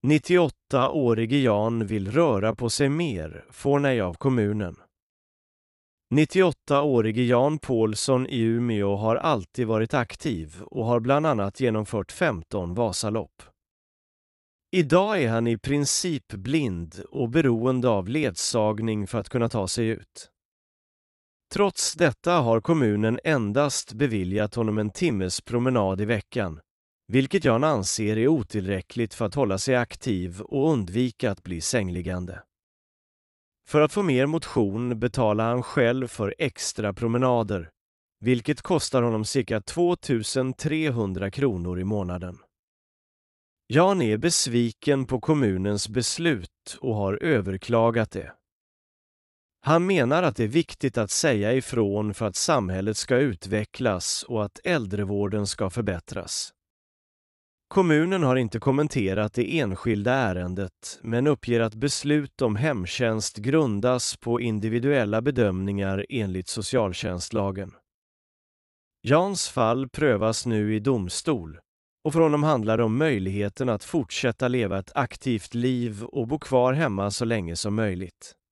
98-årige Jan vill röra på sig mer, får nej av kommunen. 98-årige Jan Paulsson i Umeå har alltid varit aktiv och har bland annat genomfört 15 Vasalopp. Idag är han i princip blind och beroende av ledsagning för att kunna ta sig ut. Trots detta har kommunen endast beviljat honom en timmes promenad i veckan, vilket Jan anser är otillräckligt för att hålla sig aktiv och undvika att bli sängliggande. För att få mer motion betalar han själv för extra promenader, vilket kostar honom cirka 2300 kronor i månaden. Jan är besviken på kommunens beslut och har överklagat det. Han menar att det är viktigt att säga ifrån för att samhället ska utvecklas och att äldrevården ska förbättras. Kommunen har inte kommenterat det enskilda ärendet men uppger att beslut om hemtjänst grundas på individuella bedömningar enligt socialtjänstlagen. Jans fall prövas nu i domstol och för honom handlar det om möjligheten att fortsätta leva ett aktivt liv och bo kvar hemma så länge som möjligt.